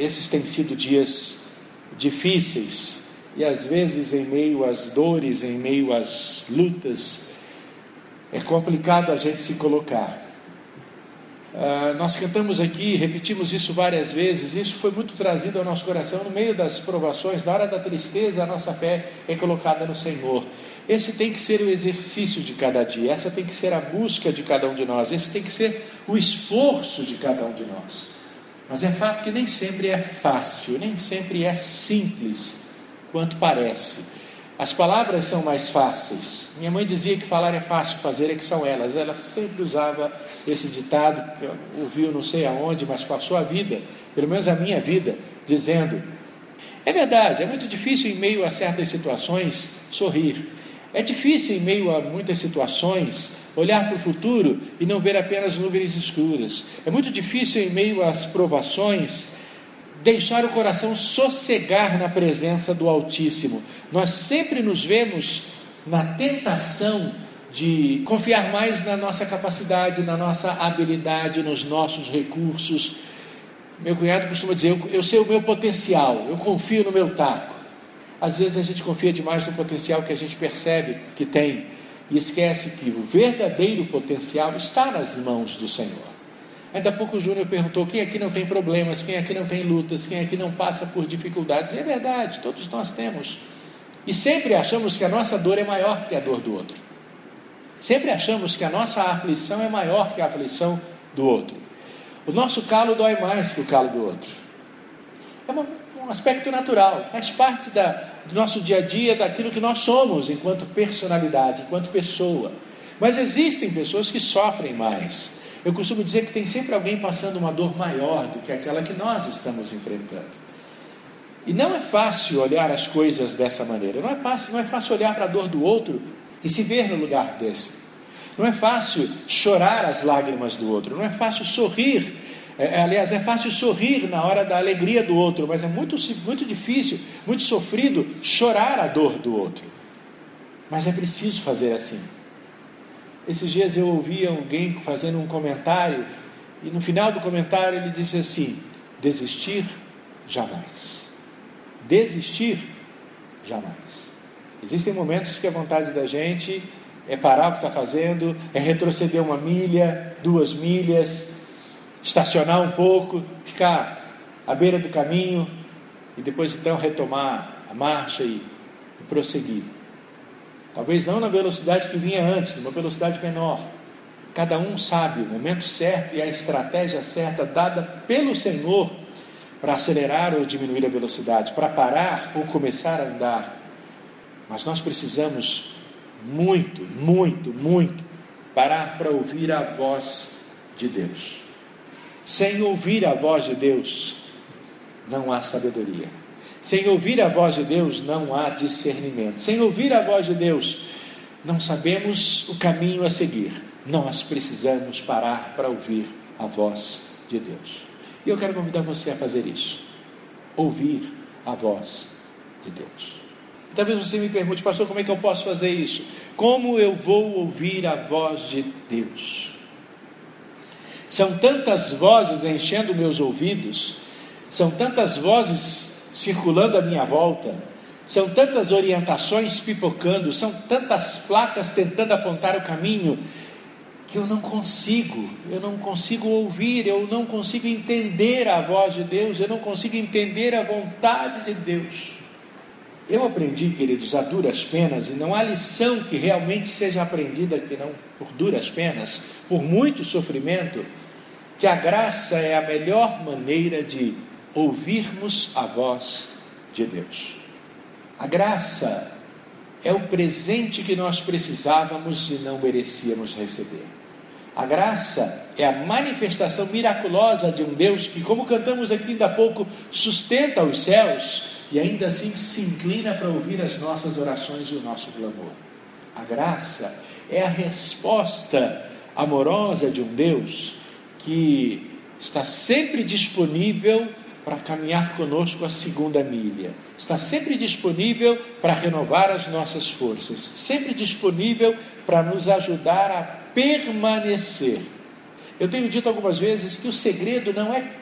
Esses têm sido dias difíceis, e às vezes em meio às dores, em meio às lutas, é complicado a gente se colocar. Nós cantamos aqui, repetimos isso várias vezes, isso foi muito trazido ao nosso coração no meio das provações. Na hora da tristeza, a nossa fé é colocada no Senhor. Esse tem que ser o exercício de cada dia, essa tem que ser a busca de cada um de nós, esse tem que ser o esforço de cada um de nós. Mas é fato que nem sempre é fácil, nem sempre é simples quanto parece. As palavras são mais fáceis. Minha mãe dizia que falar é fácil, fazer é que são elas. Ela sempre usava esse ditado, que eu ouvi não sei aonde, mas passou a vida, pelo menos a minha vida, dizendo: é verdade, é muito difícil em meio a certas situações sorrir. É difícil em meio a muitas situações olhar para o futuro e não ver apenas nuvens escuras. É muito difícil em meio às provações deixar o coração sossegar na presença do Altíssimo. Nós sempre nos vemos na tentação de confiar mais na nossa capacidade, na nossa habilidade, nos nossos recursos. Meu cunhado costuma dizer: eu sei o meu potencial, eu confio no meu taco. Às vezes a gente confia demais no potencial que a gente percebe que tem, e esquece que o verdadeiro potencial está nas mãos do Senhor. Ainda há pouco o Júnior perguntou: quem aqui não tem problemas, quem aqui não tem lutas, quem aqui não passa por dificuldades? E é verdade, todos nós temos. E sempre achamos que a nossa dor é maior que a dor do outro. Sempre achamos que a nossa aflição é maior que a aflição do outro. O nosso calo dói mais que o calo do outro. É um aspecto natural, faz parte do nosso dia a dia, daquilo que nós somos enquanto personalidade, enquanto pessoa. Mas existem pessoas que sofrem mais. Eu costumo dizer que tem sempre alguém passando uma dor maior do que aquela que nós estamos enfrentando. E não é fácil olhar as coisas dessa maneira. Não é fácil olhar para a dor do outro e se ver no lugar desse. Não é fácil chorar as lágrimas do outro. Não é fácil sorrir. Aliás, é fácil sorrir na hora da alegria do outro, mas é muito difícil, muito sofrido chorar a dor do outro. Mas é preciso fazer assim. Esses dias eu ouvi alguém fazendo um comentário, e no final do comentário ele disse assim: desistir jamais. Desistir jamais. Existem momentos que a vontade da gente é parar o que está fazendo, é retroceder 1 milha, 2 milhas, estacionar um pouco, ficar à beira do caminho e depois então retomar a marcha e prosseguir. Talvez não na velocidade que vinha antes, numa velocidade menor. Cada um sabe o momento certo e a estratégia certa dada pelo Senhor para acelerar ou diminuir a velocidade, para parar ou começar a andar. Mas nós precisamos muito parar para ouvir a voz de Deus. Sem ouvir a voz de Deus, não há sabedoria. Sem ouvir a voz de Deus, não há discernimento. Sem ouvir a voz de Deus, não sabemos o caminho a seguir. Nós precisamos parar para ouvir a voz de Deus. E eu quero convidar você a fazer isso. Ouvir a voz de Deus. E talvez você me pergunte: pastor, como é que eu posso fazer isso? Como eu vou ouvir a voz de Deus? São tantas vozes enchendo meus ouvidos, são tantas vozes circulando à minha volta, são tantas orientações pipocando, são tantas placas tentando apontar o caminho, que eu não consigo ouvir, eu não consigo entender a voz de Deus, eu não consigo entender a vontade de Deus. Eu aprendi, queridos, a duras penas, e não há lição que realmente seja aprendida que não por duras penas, por muito sofrimento, que a graça é a melhor maneira de ouvirmos a voz de Deus. A graça é o presente que nós precisávamos e não merecíamos receber. A graça é a manifestação miraculosa de um Deus que, como cantamos aqui ainda há pouco, sustenta os céus e ainda assim se inclina para ouvir as nossas orações e o nosso clamor. A graça é a resposta amorosa de um Deus que está sempre disponível para caminhar conosco a 2ª milha, está sempre disponível para renovar as nossas forças, sempre disponível para nos ajudar a permanecer. Eu tenho dito algumas vezes que o segredo não é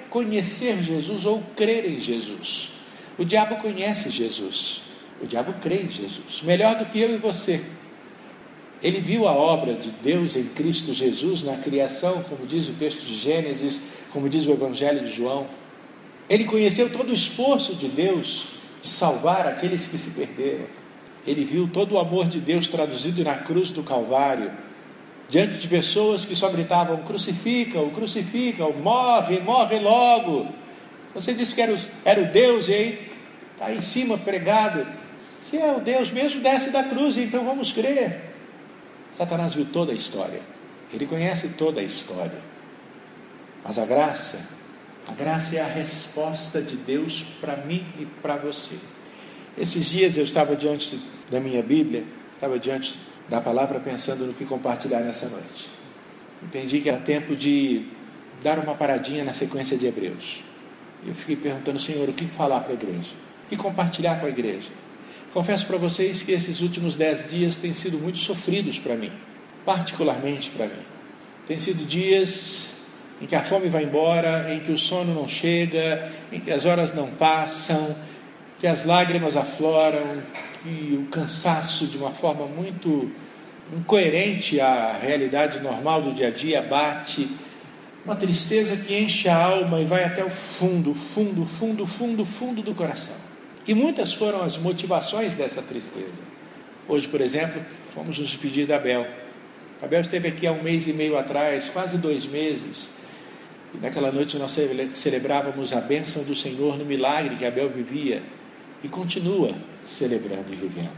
conhecer Jesus ou crer em Jesus. O diabo conhece Jesus, o diabo crê em Jesus, melhor do que eu e você. Ele viu a obra de Deus em Cristo Jesus na criação, como diz o texto de Gênesis, como diz o Evangelho de João. Ele conheceu todo o esforço de Deus de salvar aqueles que se perderam. Ele viu todo o amor de Deus traduzido na cruz do Calvário, diante de pessoas que só gritavam: crucifica-o, crucifica-o, morre, morre logo. Você disse que era o Deus, e aí está em cima pregado. Se é o Deus mesmo, desce da cruz, então vamos crer. Satanás viu toda a história, ele conhece toda a história, mas a graça é a resposta de Deus para mim e para você. Esses dias eu estava diante da minha Bíblia, estava diante da palavra pensando no que compartilhar nessa noite. Entendi que era tempo de dar uma paradinha na sequência de Hebreus. Eu fiquei perguntando: Senhor, o que falar para a igreja? O que compartilhar com a igreja? Confesso para vocês que esses últimos 10 dias têm sido muito sofridos para mim, particularmente para mim. Tem sido dias em que a fome vai embora, em que o sono não chega, em que as horas não passam, que as lágrimas afloram, que o cansaço, de uma forma muito incoerente à realidade normal do dia a dia, bate. Uma tristeza que enche a alma e vai até o fundo do coração. E muitas foram as motivações dessa tristeza. Hoje, por exemplo, fomos nos despedir da Abel. A Abel esteve aqui há 1 mês e meio atrás, quase 2 meses. E naquela noite nós celebrávamos a bênção do Senhor no milagre que Abel vivia e continua celebrando e vivendo.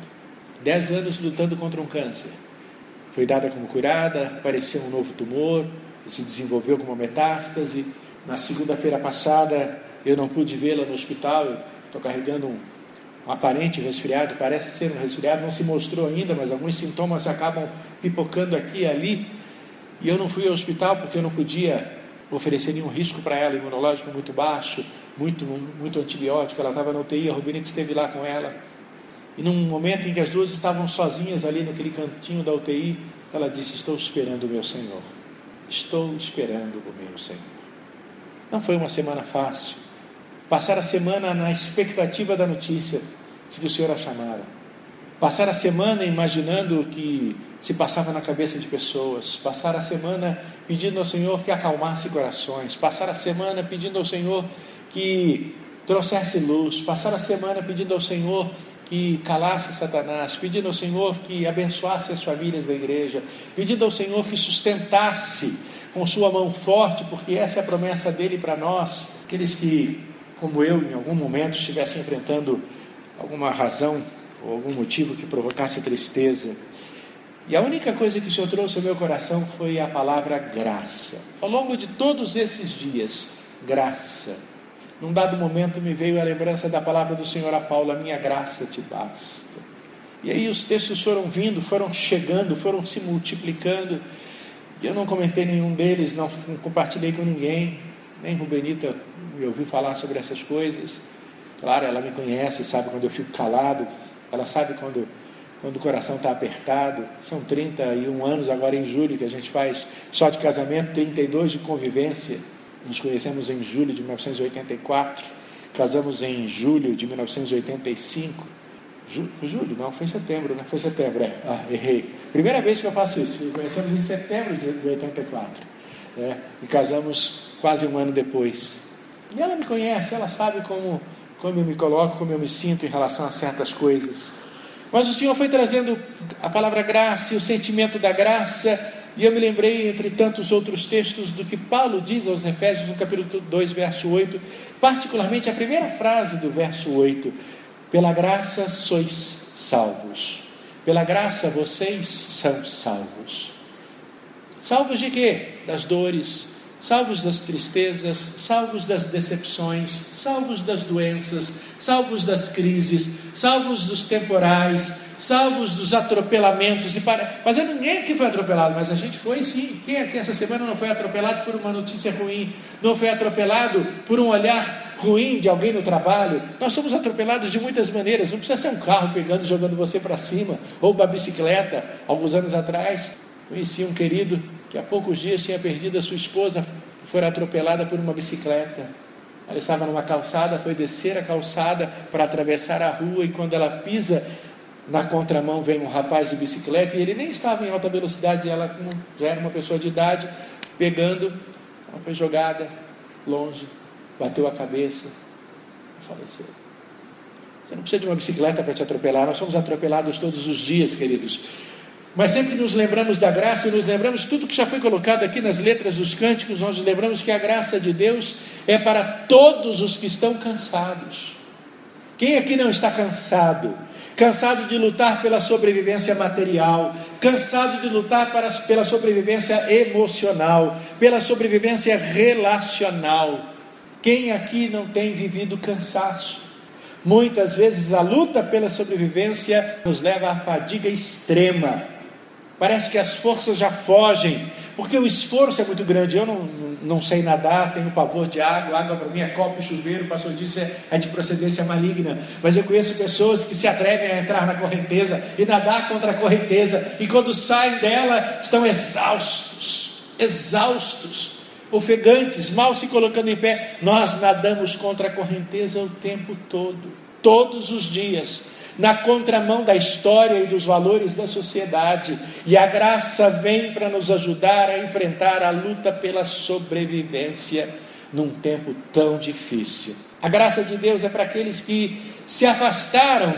10 anos lutando contra um câncer. Foi dada como curada, apareceu um novo tumor, se desenvolveu como uma metástase. Na segunda-feira passada eu não pude vê-la no hospital. Estou carregando um aparente resfriado, parece ser um resfriado, não se mostrou ainda, mas alguns sintomas acabam pipocando aqui e ali. E eu não fui ao hospital porque eu não podia oferecer nenhum risco para ela, imunológico muito baixo, muito antibiótico. Ela estava na UTI, a Rubinete esteve lá com ela. E num momento em que as duas estavam sozinhas ali naquele cantinho da UTI, ela disse: estou esperando o meu Senhor. Estou esperando o meu Senhor. Não foi uma semana fácil. Passar a semana na expectativa da notícia de que o Senhor a chamara. Passar a semana imaginando o que se passava na cabeça de pessoas. Passar a semana pedindo ao Senhor que acalmasse corações. Passar a semana pedindo ao Senhor que trouxesse luz. Passar a semana pedindo ao Senhor que calasse Satanás. Pedindo ao Senhor que abençoasse as famílias da igreja. Pedindo ao Senhor que sustentasse com sua mão forte, porque essa é a promessa dele para nós. Aqueles que, como eu, em algum momento estivesse enfrentando alguma razão ou algum motivo que provocasse tristeza. E a única coisa que o Senhor trouxe ao meu coração foi a palavra graça. Ao longo de todos esses dias, graça. Num dado momento me veio a lembrança da palavra do Senhor a Paulo: a minha graça te basta. E aí os textos foram vindo, foram chegando, foram se multiplicando. E eu não comentei nenhum deles, não compartilhei com ninguém, nem com Benita me ouviu falar sobre essas coisas. Claro, ela me conhece, sabe quando eu fico calado, ela sabe quando o coração está apertado. São 31 anos agora em julho que a gente faz só de casamento, 32 de convivência. Nos conhecemos em julho de 1984, casamos em julho de 1985. Foi julho? Não, foi setembro, né? Foi setembro, errei. Primeira vez que eu faço isso. Nos conhecemos em setembro de 84, e casamos quase 1 ano depois. E ela me conhece, ela sabe como eu me coloco, como eu me sinto em relação a certas coisas. Mas o Senhor foi trazendo a palavra graça e o sentimento da graça, e eu me lembrei, entre tantos outros textos, do que Paulo diz aos Efésios, no capítulo 2, verso 8, particularmente a primeira frase do verso 8: pela graça sois salvos. Pela graça vocês são salvos. Salvos de quê? Das dores, salvos das tristezas, salvos das decepções, salvos das doenças, salvos das crises, salvos dos temporais, salvos dos atropelamentos. Mas ninguém aqui foi atropelado, mas a gente foi sim. Quem aqui essa semana não foi atropelado por uma notícia ruim? Não foi atropelado por um olhar ruim de alguém no trabalho? Nós somos atropelados de muitas maneiras. Não precisa ser um carro pegando e jogando você para cima, ou uma bicicleta. Alguns anos atrás conheci um querido que há poucos dias tinha perdido a sua esposa foi atropelada por uma bicicleta. Ela estava numa calçada, foi descer a calçada para atravessar a rua, e quando ela pisa na contramão, vem um rapaz de bicicleta, e ele nem estava em alta velocidade, e ela já era uma pessoa de idade, pegando, ela foi jogada longe, bateu a cabeça e faleceu. Você não precisa de uma bicicleta para te atropelar, nós somos atropelados todos os dias, queridos. Mas sempre nos lembramos da graça, e nos lembramos tudo que já foi colocado aqui nas letras dos cânticos. Nós nos lembramos que a graça de Deus é para todos os que estão cansados. Quem aqui não está cansado? Cansado de lutar pela sobrevivência material, cansado de lutar pela sobrevivência emocional, pela sobrevivência relacional. Quem aqui não tem vivido cansaço? Muitas vezes a luta pela sobrevivência nos leva à fadiga extrema. Parece que as forças já fogem, porque o esforço é muito grande. Eu não sei nadar, tenho pavor de água. Água para mim é copo e chuveiro, o pastor disse é de procedência maligna. Mas eu conheço pessoas que se atrevem a entrar na correnteza e nadar contra a correnteza, e quando saem dela estão exaustos, ofegantes, mal se colocando em pé. Nós nadamos contra a correnteza o tempo todo, todos os dias, na contramão da história e dos valores da sociedade, e a graça vem para nos ajudar a enfrentar a luta pela sobrevivência num tempo tão difícil. A graça de Deus é para aqueles que se afastaram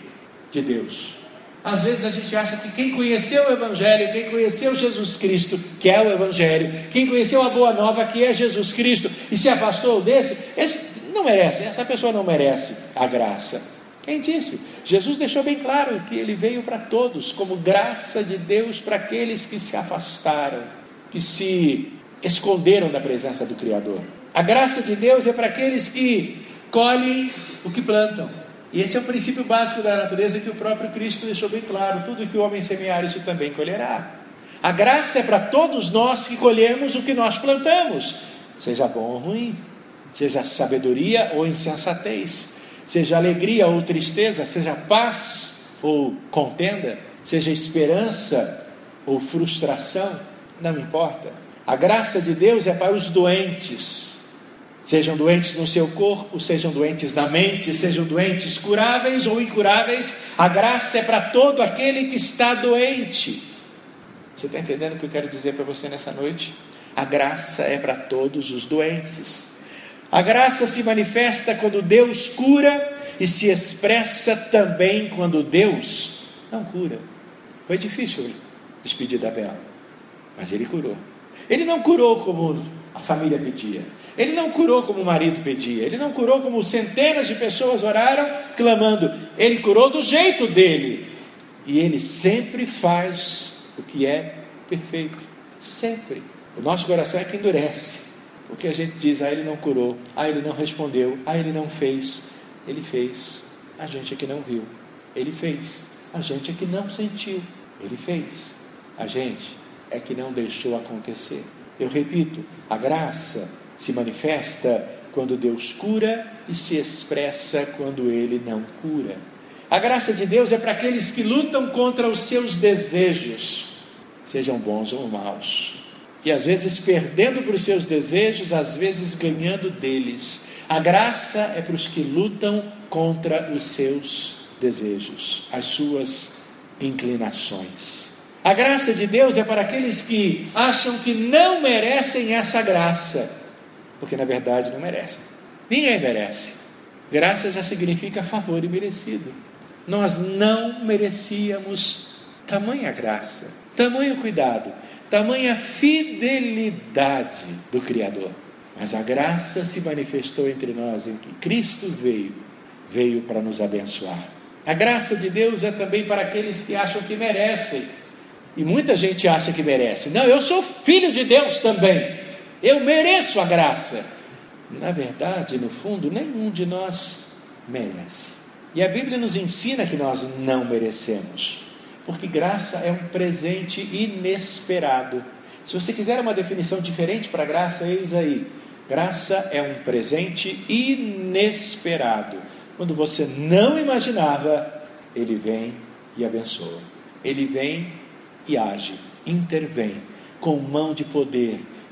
de Deus. Às vezes a gente acha que quem conheceu o Evangelho, quem conheceu Jesus Cristo, que é o Evangelho, quem conheceu a Boa Nova, que é Jesus Cristo, e se afastou esse não merece, essa pessoa não merece a graça. Quem disse? Jesus deixou bem claro que ele veio para todos, como graça de Deus para aqueles que se afastaram, que se esconderam da presença do Criador. A graça de Deus é para aqueles que colhem o que plantam. E esse é o princípio básico da natureza que o próprio Cristo deixou bem claro: tudo que o homem semear, isso também colherá. A graça é para todos nós que colhemos o que nós plantamos, seja bom ou ruim, seja sabedoria ou insensatez, seja alegria ou tristeza, seja paz ou contenda, seja esperança ou frustração, não importa. A graça de Deus é para os doentes, sejam doentes no seu corpo, sejam doentes na mente, sejam doentes curáveis ou incuráveis. A graça é para todo aquele que está doente. Você está entendendo o que eu quero dizer para você nessa noite? A graça é para todos os doentes. A graça se manifesta quando Deus cura e se expressa também quando Deus não cura. Foi difícil despedir da Bela, mas Ele curou. Ele não curou como a família pedia, Ele não curou como o marido pedia, Ele não curou como centenas de pessoas oraram clamando. Ele curou do jeito dele, e Ele sempre faz o que é perfeito, sempre. O nosso coração é que endurece, porque a gente diz: Ele não curou, Ele não respondeu, Ele não fez. Ele fez, a gente é que não viu. Ele fez, a gente é que não sentiu. Ele fez, a gente é que não deixou acontecer. Eu repito, a graça se manifesta quando Deus cura e se expressa quando Ele não cura. A graça de Deus é para aqueles que lutam contra os seus desejos, sejam bons ou maus, e às vezes perdendo para os seus desejos, às vezes ganhando deles. A graça é para os que lutam contra os seus desejos, as suas inclinações. A graça de Deus é para aqueles que acham que não merecem essa graça, porque na verdade não merecem. Ninguém merece. Graça já significa favor imerecido. Nós não merecíamos tamanha graça, tamanho cuidado, tamanha fidelidade do Criador. Mas a graça se manifestou entre nós em que Cristo veio para nos abençoar. A graça de Deus é também para aqueles que acham que merecem. E muita gente acha que merece. Não, eu sou filho de Deus também, eu mereço a graça. Na verdade, no fundo, nenhum de nós merece. E a Bíblia nos ensina que nós não merecemos, porque graça é um presente inesperado. Se você quiser uma definição diferente para graça, eis aí: graça é um presente inesperado. Quando você não imaginava, Ele vem e abençoa. Ele vem e age, intervém, com mão de poder,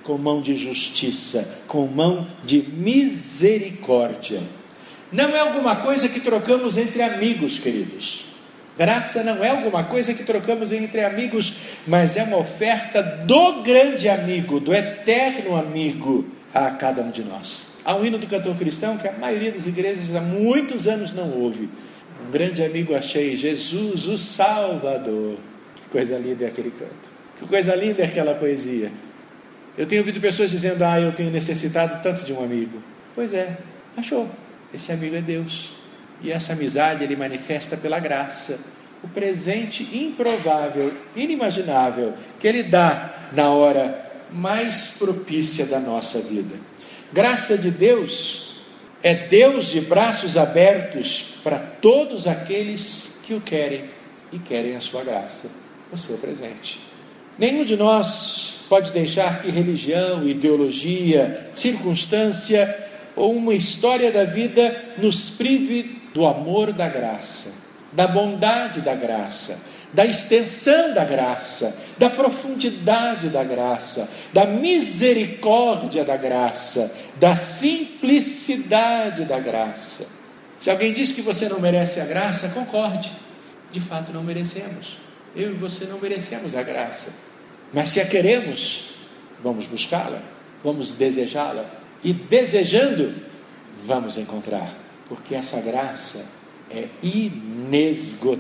com mão de justiça, com mão de misericórdia. Não é alguma coisa que trocamos entre amigos, queridos. Graça não é alguma coisa que trocamos entre amigos, mas é uma oferta do grande amigo, do eterno amigo a cada um de nós. Há um hino do cantor cristão que a maioria das igrejas há muitos anos não ouve. Um grande amigo achei, Jesus o Salvador. Que coisa linda é aquele canto. Que coisa linda é aquela poesia. Eu tenho ouvido pessoas dizendo, eu tenho necessitado tanto de um amigo. Pois é, achou. Esse amigo é Deus. E essa amizade ele manifesta pela graça. O presente improvável, inimaginável, que ele dá na hora mais propícia da nossa vida. Graça de Deus é Deus de braços abertos para todos aqueles que o querem e querem a sua graça, o seu presente. Nenhum de nós pode deixar que religião, ideologia, circunstância ou uma história da vida nos prive do amor da graça, da bondade da graça, da extensão da graça, da profundidade da graça, da misericórdia da graça, da simplicidade da graça. Se alguém diz que você não merece a graça, concorde. De fato não merecemos. Eu e você não merecemos a graça. Mas se a queremos, vamos buscá-la, vamos desejá-la. E desejando, vamos encontrar. Porque essa graça é inesgotável.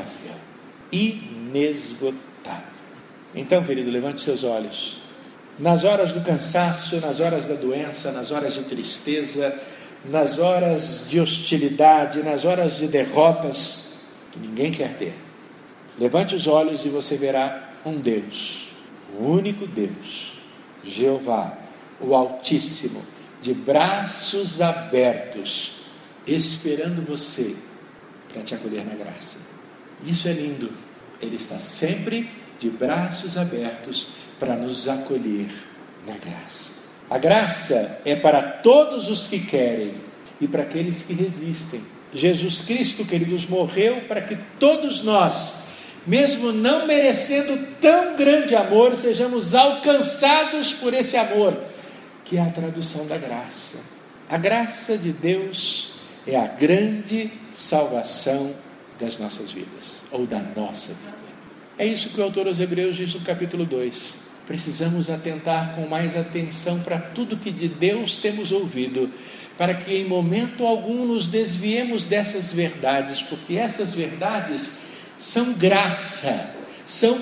Inesgotável. Então, querido, levante seus olhos. Nas horas do cansaço, nas horas da doença, nas horas de tristeza, nas horas de hostilidade, nas horas de derrotas que ninguém quer ter, levante os olhos e você verá um Deus, o único Deus, Jeová, o Altíssimo, de braços abertos, esperando você para te acolher na graça. Isso é lindo. Ele está sempre de braços abertos para nos acolher na graça. A graça é para todos os que querem e para aqueles que resistem. Jesus Cristo, queridos, morreu para que todos nós, mesmo não merecendo tão grande amor, sejamos alcançados por esse amor, que é a tradução da graça. A graça de Deus é a grande salvação das nossas vidas, ou da nossa vida. É isso que o autor aos Hebreus diz no capítulo 2. Precisamos atentar com mais atenção para tudo que de Deus temos ouvido, para que em momento algum nos desviemos dessas verdades, porque essas verdades são graça, são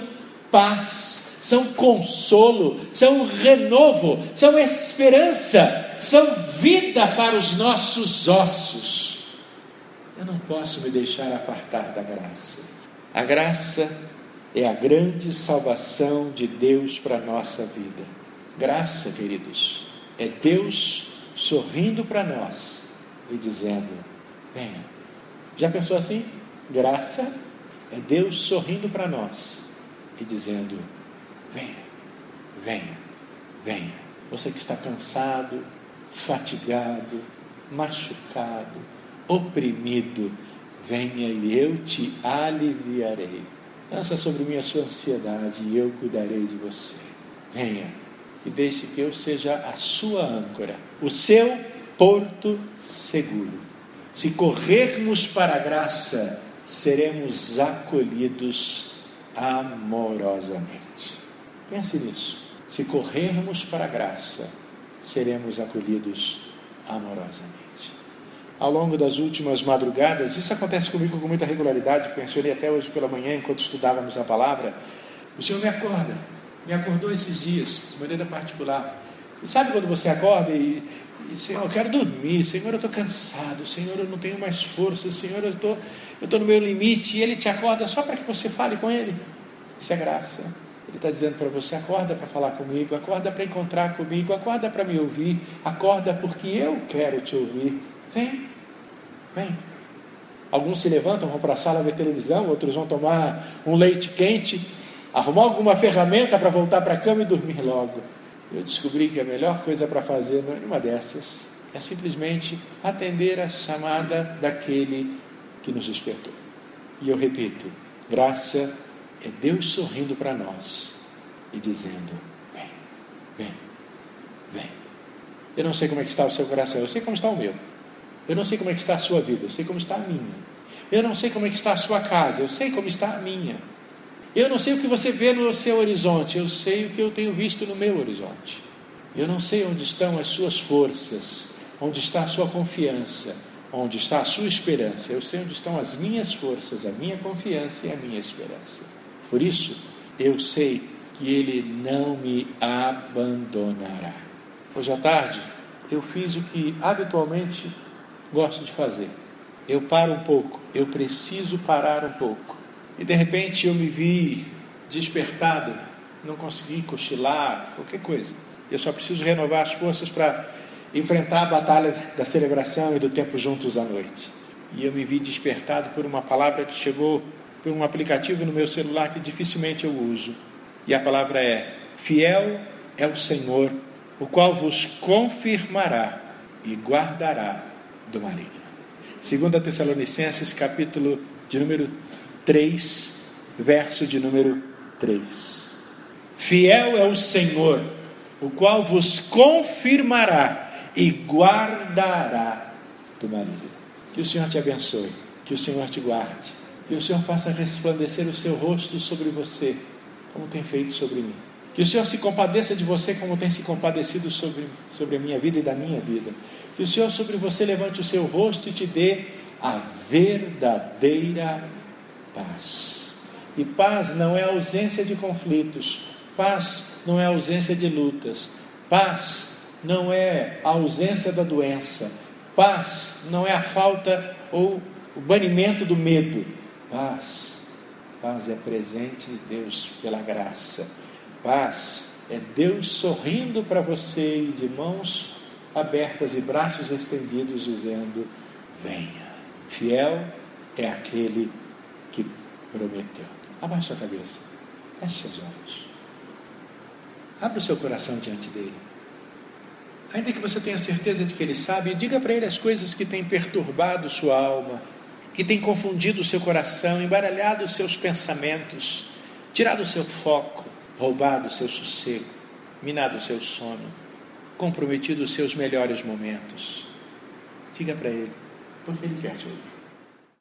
paz, são consolo, são renovo, são esperança, são vida para os nossos ossos. Eu não posso me deixar apartar da graça. A graça é a grande salvação de Deus para a nossa vida. Graça, queridos, é Deus sorrindo para nós e dizendo, venha. Já pensou assim? Graça é Deus sorrindo para nós e dizendo, venha, venha, venha. Você que está cansado, fatigado, machucado, oprimido, venha e eu te aliviarei. Lança sobre mim a sua ansiedade e eu cuidarei de você. Venha e deixe que eu seja a sua âncora, o seu porto seguro. Se corrermos para a graça, seremos acolhidos amorosamente. Pense nisso. Se corrermos para a graça, seremos acolhidos amorosamente. Ao longo das últimas madrugadas, isso acontece comigo com muita regularidade, mencionei até hoje pela manhã, enquanto estudávamos a palavra, o Senhor me acordou esses dias, de maneira particular. E sabe quando você acorda e Senhor, eu quero dormir, Senhor, eu estou cansado, Senhor, eu não tenho mais força, Senhor, eu estou no meu limite, e Ele te acorda só para que você fale com Ele. Isso é graça. Ele está dizendo para você, acorda para falar comigo, acorda para encontrar comigo, acorda para me ouvir, acorda porque eu quero te ouvir. Vem, vem. Alguns se levantam, vão para a sala ver televisão, outros vão tomar um leite quente, arrumar alguma ferramenta para voltar para a cama e dormir logo. Eu descobri que a melhor coisa para fazer numa dessas é simplesmente atender a chamada daquele que nos despertou. E eu repito, graça é Deus sorrindo para nós e dizendo, vem, vem, Eu não sei como é que está o seu coração, eu sei como está o meu. Eu não sei como é que está a sua vida, eu sei como está a minha. Eu não sei como é que está a sua casa, eu sei como está a minha. Eu não sei o que você vê no seu horizonte, eu sei o que eu tenho visto no meu horizonte. Eu não sei onde estão as suas forças, onde está a sua confiança, onde está a sua esperança. Eu sei onde estão as minhas forças, a minha confiança e a minha esperança. Por isso, eu sei que Ele não me abandonará. Hoje à tarde, eu fiz o que habitualmente gosto de fazer. Eu paro um pouco, eu preciso parar um pouco. E de repente eu me vi despertado, não consegui cochilar, qualquer coisa. Eu só preciso renovar as forças para enfrentar a batalha da celebração e do tempo juntos à noite. E eu me vi despertado por uma palavra que chegou por um aplicativo no meu celular que dificilmente eu uso. E a palavra é: fiel é o Senhor, o qual vos confirmará e guardará do maligno. 2 Tessalonicenses, capítulo de número 3, verso de número 3. Fiel é o Senhor, o qual vos confirmará e guardará do maligno. Que o Senhor te abençoe, que o Senhor te guarde, que o Senhor faça resplandecer o seu rosto sobre você, como tem feito sobre mim. Que o Senhor se compadeça de você como tem se compadecido sobre a minha vida e da minha vida. Que o Senhor sobre você levante o seu rosto e te dê a verdadeira paz. E paz não é ausência de conflitos, paz não é ausência de lutas, paz não é a ausência da doença, paz não é a falta ou o banimento do medo. Paz é presente de Deus pela graça. Paz é Deus sorrindo para você e de mãos abertas e braços estendidos dizendo: venha. Fiel é aquele que prometeu. Abaixe a cabeça, feche seus olhos, abra o seu coração diante dele. Ainda que você tenha certeza de que ele sabe, diga para ele as coisas que têm perturbado sua alma, que têm confundido o seu coração, embaralhado os seus pensamentos, tirado o seu foco, roubado o seu sossego, minado o seu sono, comprometido os seus melhores momentos. Diga para ele, porque ele quer te ouvir.